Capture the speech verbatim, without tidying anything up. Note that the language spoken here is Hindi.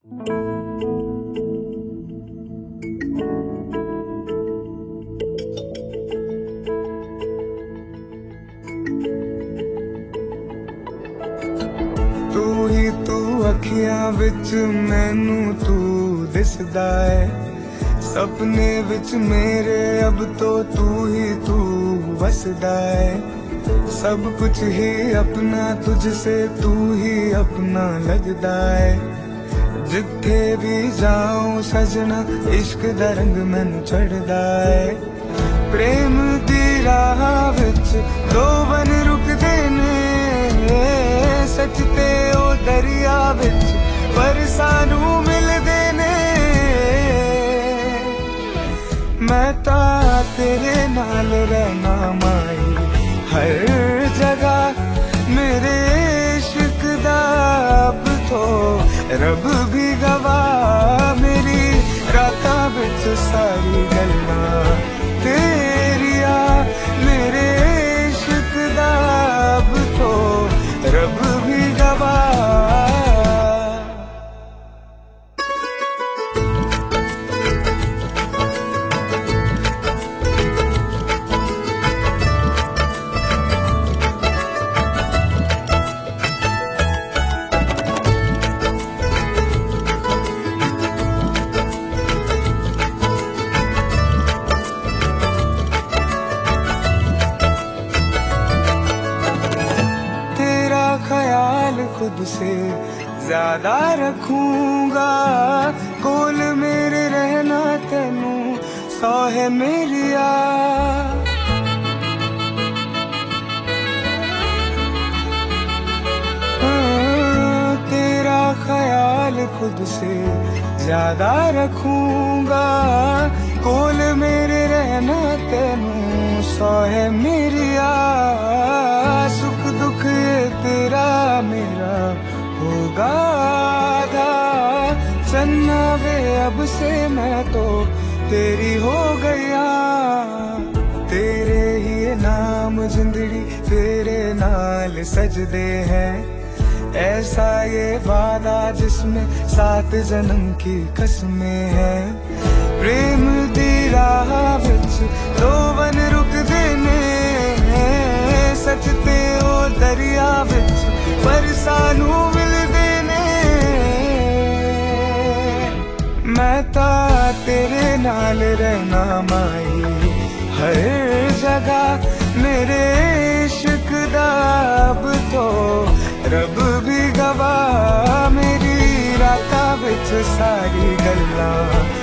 तू ही तू अखियां विच मैनू तू दिसदा है, सपने विच मेरे अब तो तू ही तू वसदा है। सब कुछ ही अपना तुझसे तू ही अपना लगदा है। जिथे भी जाऊं सजना इश्क दा रंग मैनू चढ़दा है। प्रेम दी राह विच दो बन रुकदे ने, सच ते ओ दरिया विच पर सानू मिलदे ने। मैं ता तेरे नाल रहना माई हर जगह, मेरे इश्क दा अब तो रब भी गवाह। मेरी रातां विच सारी गल्लां तेरिया, मेरे इश्क दा अब तो रब भी गवाह। ख्याल खुद से ज्यादा रखूंगा, कोल मेरे रहना तेनू सौ है मेरिया। तेरा ख्याल खुद से ज्यादा रखूंगा, कोल मेरे रहना तेनू सौ है मेरिया। सुख दुख ये तेरा मेरा होगा आधा, चन्ना वे अब से मैं तो तेरी हो गया। तेरे ही नाम जिंदड़ी तेरे नाल सजदे हैं, ऐसा ये वादा जिसमें सात जन्म की कसमें हैं। प्रेम दी राह विच दो बन रुकदे ने, सच ते ओ दरिया विच पर सानू मिलदे ने। मैं ता तेरे नाल रहना माई हर जगह, मेरे इश्क दा अब तो रब भी गवाह। मेरी रातां विच सारी गल्लां